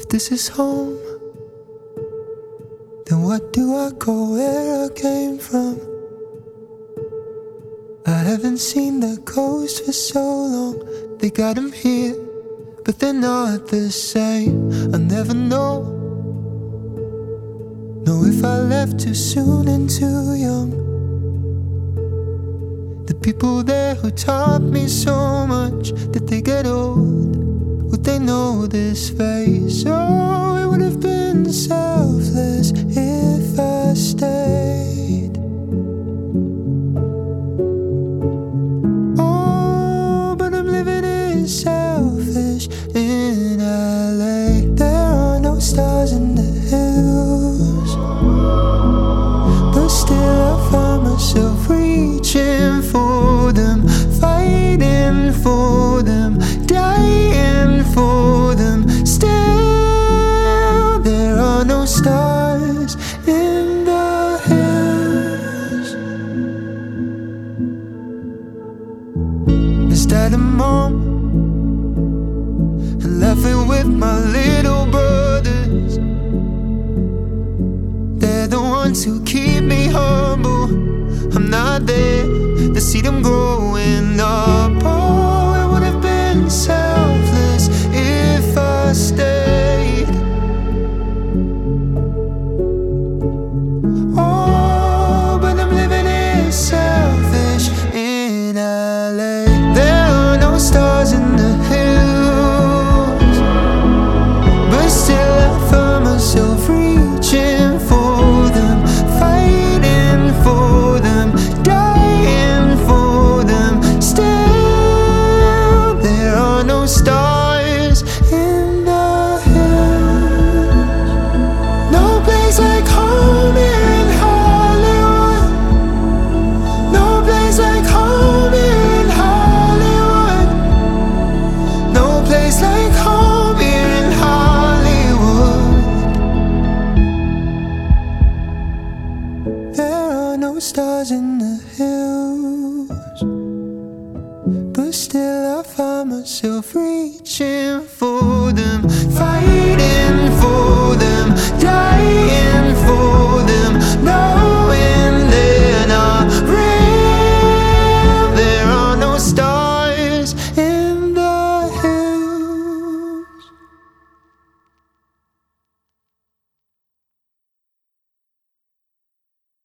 this is home, then what do I call where I came from? I haven't seen the coast for so long. They got them here, but they're not the same. I'll never know if I left too soon and too young. The people there who taught me so much, did they get old? Would they know this face? Oh, it would have been selfless if I stayed. Oh, but I'm living in selfish in LA. There are no stars in the hills, but still I find myself reaching for them, fighting for them, dying for them. Still, there are no stars in the hills. Miss Dad and Mom, and laughing with my little brothers. They're the ones who keep me humble. I'm not there to see them growing up. Oh, it would have been selfless if I stayed. Oh, but I'm living in selfish in LA. There are no stars in the hills, but still I find myself reaching for them, fighting for them, dying for them. Still, there are no stars in the hills. No place like home here in Hollywood. No place like home here in Hollywood. No place like home here in Hollywood. There are no stars in the hills, but still I find myself reaching for them, fighting for